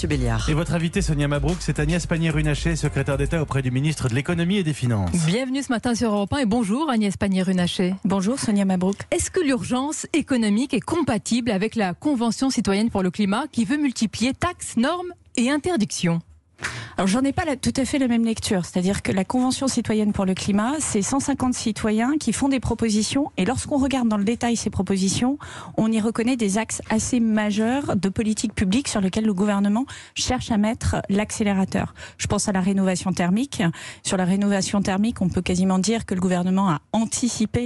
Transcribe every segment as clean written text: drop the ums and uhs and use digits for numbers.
Mathieu Béliard. Et votre invité Sonia Mabrouk, c'est Agnès Pannier-Runacher, secrétaire d'État auprès du ministre de l'Économie et des Finances. Bienvenue ce matin sur Europe 1 et bonjour Agnès Pannier-Runacher. Bonjour Sonia Mabrouk. Est-ce que l'urgence économique est compatible avec la Convention citoyenne pour le climat qui veut multiplier taxes, normes et interdictions ? Alors j'en ai pas tout à fait la même lecture, c'est-à-dire que la Convention citoyenne pour le climat, c'est 150 citoyens qui font des propositions et lorsqu'on regarde dans le détail ces propositions, on y reconnaît des axes assez majeurs de politique publique sur lesquels le gouvernement cherche à mettre l'accélérateur. Je pense à la rénovation thermique. Sur la rénovation thermique, on peut quasiment dire que le gouvernement a anticipé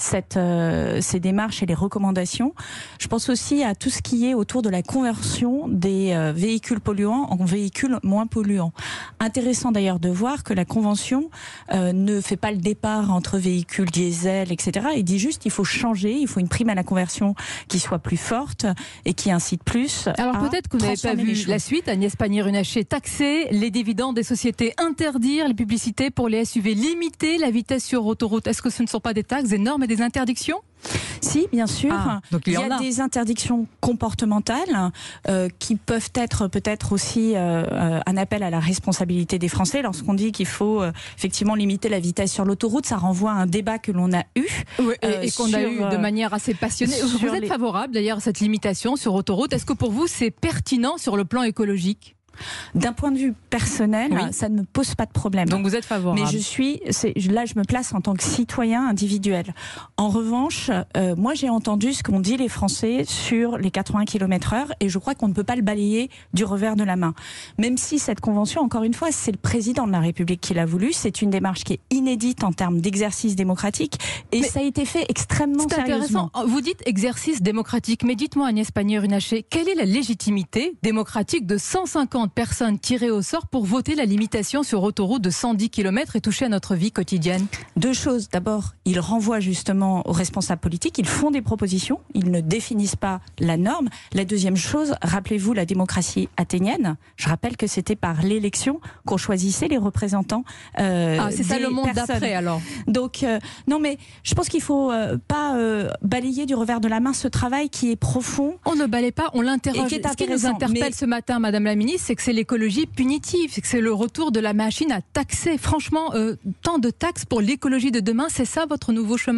ces démarches et les recommandations. Je pense aussi à tout ce qui est autour de la conversion des véhicules polluants en véhicules moins polluants. Intéressant d'ailleurs de voir que la Convention ne fait pas le départ entre véhicules diesel, etc. Il dit juste qu'il faut changer, il faut une prime à la conversion qui soit plus forte et qui incite plus. Alors peut-être que vous n'avez pas vu la suite, Agnès Pannier-Runacher, taxer les dividendes des sociétés, interdire les publicités pour les SUV, limiter la vitesse sur autoroute. Est-ce que ce ne sont pas des taxes, des normes et des interdictions ? Si, bien sûr. Donc il y a des interdictions comportementales qui peuvent être peut-être aussi un appel à la responsabilité des Français. Lorsqu'on dit qu'il faut effectivement limiter la vitesse sur l'autoroute, ça renvoie à un débat que l'on a eu. Oui, et qu'on a eu de manière assez passionnée. Vous êtes favorable d'ailleurs à cette limitation sur autoroute. Est-ce que pour vous c'est pertinent sur le plan écologique ? D'un point de vue personnel, oui, ça ne me pose pas de problème. Donc vous êtes favorable. Mais là, je me place en tant que citoyen individuel. En revanche, moi j'ai entendu ce qu'ont dit les Français sur les 80 km/h et je crois qu'on ne peut pas le balayer du revers de la main. Même si cette convention, encore une fois, c'est le président de la République qui l'a voulu, c'est une démarche qui est inédite en termes d'exercice démocratique et ça a été fait extrêmement sérieusement. Intéressant. Vous dites exercice démocratique, mais dites-moi Agnès Pannier-Runacher, quelle est la légitimité démocratique de 150 personnes tirées au sort pour voter la limitation sur autoroute de 110 km et toucher à notre vie quotidienne ? Deux choses. D'abord, ils renvoient justement aux responsables politiques, ils font des propositions, ils ne définissent pas la norme. La deuxième chose, rappelez-vous la démocratie athénienne. Je rappelle que c'était par l'élection qu'on choisissait les représentants c'est ça le monde d'après alors. Donc, non mais je pense qu'il ne faut pas balayer du revers de la main ce travail qui est profond. On ne balaye pas, on l'interroge. Ce qui nous interpelle ce matin, Madame la Ministre, c'est que c'est l'écologie punitive, c'est que c'est le retour de la machine à taxer. Franchement, tant de taxes pour l'écologie de demain, c'est ça votre nouveau chemin ?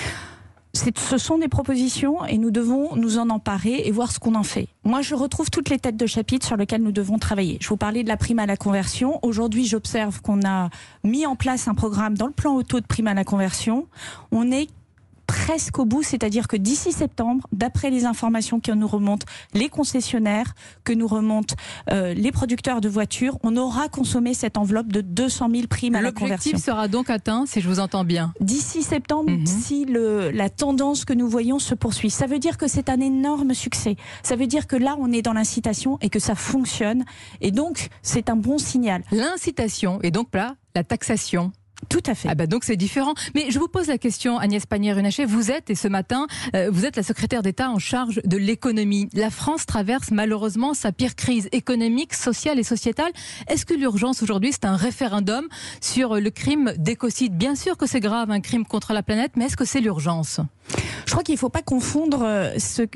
Ce sont des propositions et nous devons nous en emparer et voir ce qu'on en fait. Moi, je retrouve toutes les têtes de chapitre sur lesquelles nous devons travailler. Je vous parlais de la prime à la conversion. Aujourd'hui, j'observe qu'on a mis en place un programme dans le plan auto de prime à la conversion. On est presque au bout, c'est-à-dire que d'ici septembre, d'après les informations que nous remontent les concessionnaires, que nous remontent les producteurs de voitures, on aura consommé cette enveloppe de 200 000 primes à la conversion. L'objectif sera donc atteint, si je vous entends bien. D'ici septembre, si la tendance que nous voyons se poursuit. Ça veut dire que c'est un énorme succès. Ça veut dire que là, on est dans l'incitation et que ça fonctionne. Et donc, c'est un bon signal. L'incitation et donc là, la taxation. Tout à fait. Donc c'est différent. Mais je vous pose la question, Agnès Pannier-Runacher, vous êtes, et ce matin, vous êtes la secrétaire d'État en charge de l'économie. La France traverse malheureusement sa pire crise économique, sociale et sociétale. Est-ce que l'urgence aujourd'hui, c'est un référendum sur le crime d'écocide ? Bien sûr que c'est grave, un crime contre la planète, mais est-ce que c'est l'urgence ? Je crois qu'il ne faut pas confondre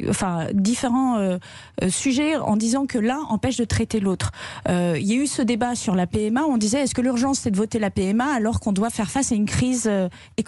différents sujets en disant que l'un empêche de traiter l'autre. Il y a eu ce débat sur la PMA où on disait est-ce que l'urgence c'est de voter la PMA alors qu'on doit faire face à une crise économique ?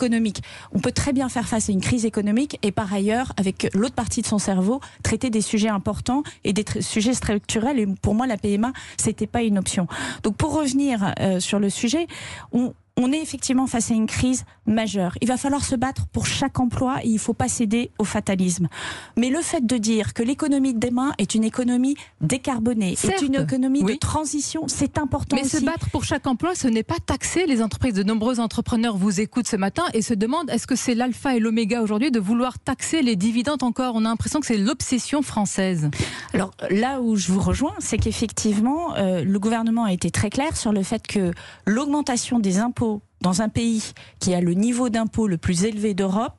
On peut très bien faire face à une crise économique et par ailleurs, avec l'autre partie de son cerveau, traiter des sujets importants et des sujets structurels. Et pour moi, la PMA, c'était pas une option. Donc pour revenir sur le sujet, on est effectivement face à une crise majeure. Il va falloir se battre pour chaque emploi et il ne faut pas céder au fatalisme. Mais le fait de dire que l'économie de demain est une économie décarbonée, est une économie de transition, c'est important aussi. Mais se battre pour chaque emploi, ce n'est pas taxer les entreprises. De nombreux entrepreneurs vous écoutent ce matin et se demandent est-ce que c'est l'alpha et l'oméga aujourd'hui de vouloir taxer les dividendes encore ? On a l'impression que c'est l'obsession française. Alors là où je vous rejoins, c'est qu'effectivement, le gouvernement a été très clair sur le fait que l'augmentation des impôts dans un pays qui a le niveau d'impôt le plus élevé d'Europe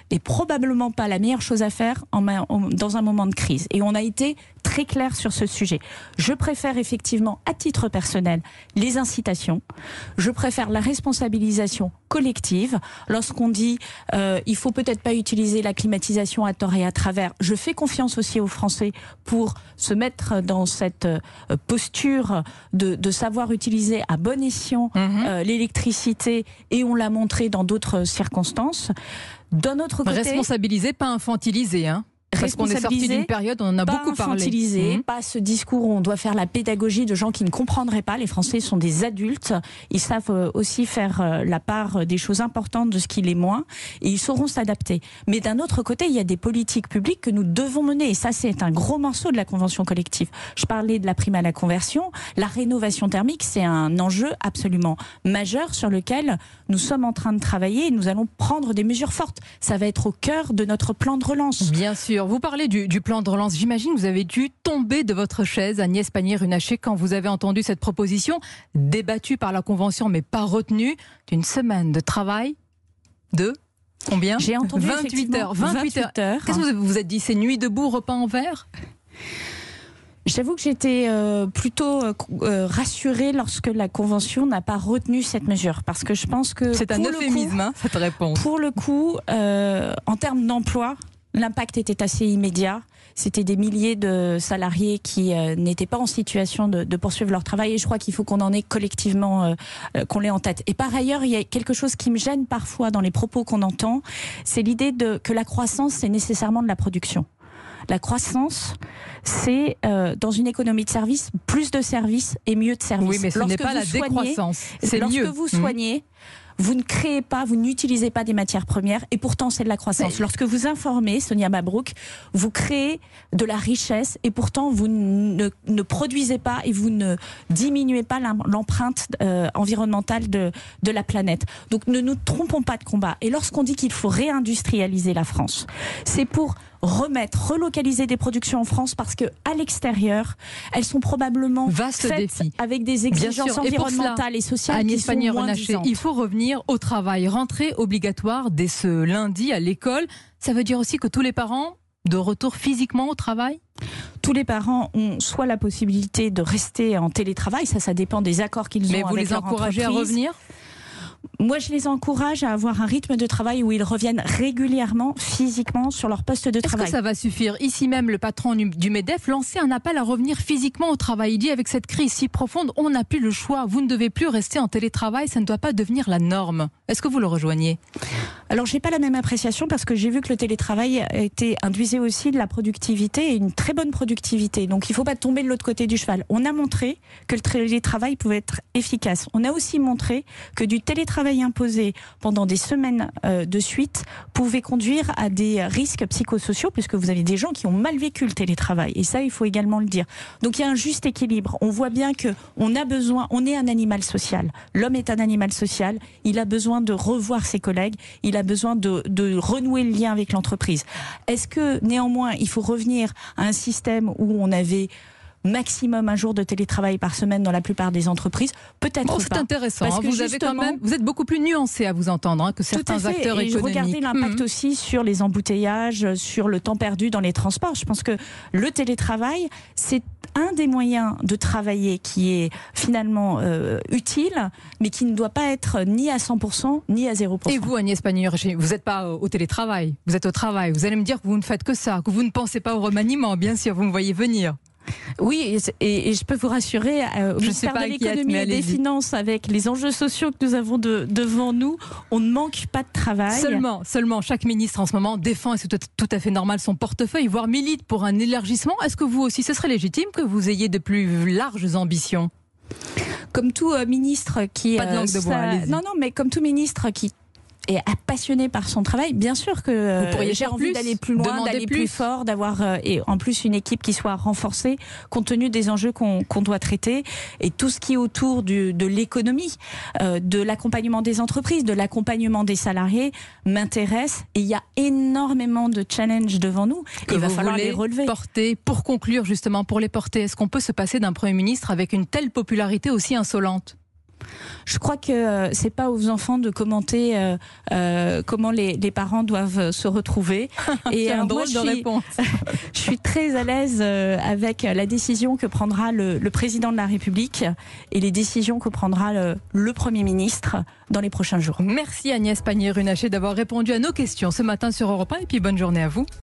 est probablement pas la meilleure chose à faire dans un moment de crise. Et on a été très clair sur ce sujet. Je préfère effectivement, à titre personnel, les incitations. Je préfère la responsabilisation collective. Lorsqu'on dit il faut peut-être pas utiliser la climatisation à tort et à travers, je fais confiance aussi aux Français pour se mettre dans cette posture de savoir utiliser à bon escient l'électricité, et on l'a montré dans d'autres circonstances. D'un autre côté, responsabiliser, pas infantiliser, hein. Parce qu'on est sorti d'une période où on en a beaucoup parlé. Pas ce discours où on doit faire la pédagogie de gens qui ne comprendraient pas. Les Français sont des adultes. Ils savent aussi faire la part des choses importantes de ce qui l'est moins. Et ils sauront s'adapter. Mais d'un autre côté, il y a des politiques publiques que nous devons mener. Et ça, c'est un gros morceau de la convention collective. Je parlais de la prime à la conversion. La rénovation thermique, c'est un enjeu absolument majeur sur lequel nous sommes en train de travailler. Et nous allons prendre des mesures fortes. Ça va être au cœur de notre plan de relance. Bien sûr. Vous parlez du plan de relance. J'imagine que vous avez dû tomber de votre chaise, Agnès Pannier-Runacher, quand vous avez entendu cette proposition, débattue par la Convention, mais pas retenue, d'une semaine de travail de combien ? J'ai entendu 28 heures. 28 heures. Qu'est-ce que vous vous êtes dit ? C'est nuit debout, repas en verre ? J'avoue que j'étais plutôt rassurée lorsque la Convention n'a pas retenu cette mesure. Parce que je pense que... C'est un euphémisme, cette réponse. Pour le coup, en termes d'emploi, l'impact était assez immédiat. C'était des milliers de salariés qui n'étaient pas en situation de poursuivre leur travail. Et je crois qu'il faut qu'on en ait collectivement, qu'on l'ait en tête. Et par ailleurs, il y a quelque chose qui me gêne parfois dans les propos qu'on entend. C'est l'idée que la croissance, c'est nécessairement de la production. La croissance, c'est dans une économie de services, plus de services et mieux de services. Oui, mais ce n'est pas la décroissance. C'est lorsque mieux. Vous soignez, vous ne créez pas, vous n'utilisez pas des matières premières, et pourtant c'est de la croissance. Lorsque vous informez, Sonia Mabrouk, vous créez de la richesse, et pourtant vous ne produisez pas et vous ne diminuez pas l'empreinte environnementale de la planète. Donc ne nous trompons pas de combat. Et lorsqu'on dit qu'il faut réindustrialiser la France, c'est pour relocaliser des productions en France, parce que à l'extérieur, elles sont probablement faites avec des exigences environnementales et sociales qui sont moins disantes. Il faut revenir au travail, rentrée obligatoire dès ce lundi à l'école. Ça veut dire aussi que tous les parents de retour physiquement au travail ? Tous les parents ont soit la possibilité de rester en télétravail, ça dépend des accords qu'ils ont avec leur entreprise. Mais vous les encouragez à revenir ? Moi, je les encourage à avoir un rythme de travail où ils reviennent régulièrement, physiquement, sur leur poste de travail. Est-ce que ça va suffire ? Ici même, le patron du MEDEF lançait un appel à revenir physiquement au travail. Il dit, avec cette crise si profonde, on n'a plus le choix. Vous ne devez plus rester en télétravail, ça ne doit pas devenir la norme. Est-ce que vous le rejoignez ? Alors, j'ai pas la même appréciation, parce que j'ai vu que le télétravail induisait aussi de la productivité, et une très bonne productivité. Donc, il faut pas tomber de l'autre côté du cheval. On a montré que le télétravail pouvait être efficace. On a aussi montré que du télétravail imposé pendant des semaines de suite pouvait conduire à des risques psychosociaux, puisque vous avez des gens qui ont mal vécu le télétravail, et ça, il faut également le dire. Donc il y a un juste équilibre. On voit bien que on est un animal social. L'homme est un animal social. Il a besoin de revoir ses collègues. Il a besoin de renouer le lien avec l'entreprise. Est-ce que néanmoins il faut revenir à un système où on avait maximum un jour de télétravail par semaine dans la plupart des entreprises? Peut-être pas. C'est intéressant. Parce que vous êtes beaucoup plus nuancé à vous entendre que certains acteurs économiques. Regardez l'impact aussi sur les embouteillages, sur le temps perdu dans les transports. Je pense que le télétravail, c'est un des moyens de travailler qui est finalement utile, mais qui ne doit pas être ni à 100% ni à 0%. Et vous, Agnès Pannier-Runacher, vous n'êtes pas au télétravail, vous êtes au travail. Vous allez me dire que vous ne faites que ça, que vous ne pensez pas au remaniement. Bien sûr, vous me voyez venir. Oui, et je peux vous rassurer, au ministère de l'économie et des finances, avec les enjeux sociaux que nous avons devant nous, on ne manque pas de travail. Seulement, chaque ministre en ce moment défend, et c'est tout à fait normal, son portefeuille, voire milite pour un élargissement. Est-ce que vous aussi, ce serait légitime que vous ayez de plus larges ambitions ? Comme tout ministre qui... Pas de langue de bois, allez-y. Non, mais comme tout ministre qui est passionné par son travail, bien sûr que j'ai envie d'aller plus loin, d'aller plus fort, d'avoir et en plus une équipe qui soit renforcée compte tenu des enjeux qu'on doit traiter, et tout ce qui est autour de l'économie, de l'accompagnement des entreprises, de l'accompagnement des salariés m'intéresse, et il y a énormément de challenges devant nous et il va falloir les relever. Pour conclure justement, pour les porter, est-ce qu'on peut se passer d'un Premier ministre avec une telle popularité aussi insolente ? Je crois que c'est pas aux enfants de commenter comment les parents doivent se retrouver. Et un drôle de réponse. Je suis très à l'aise avec la décision que prendra le président de la République et les décisions que prendra le Premier ministre dans les prochains jours. Merci Agnès Pannier-Runacher d'avoir répondu à nos questions ce matin sur Europe 1 et puis bonne journée à vous.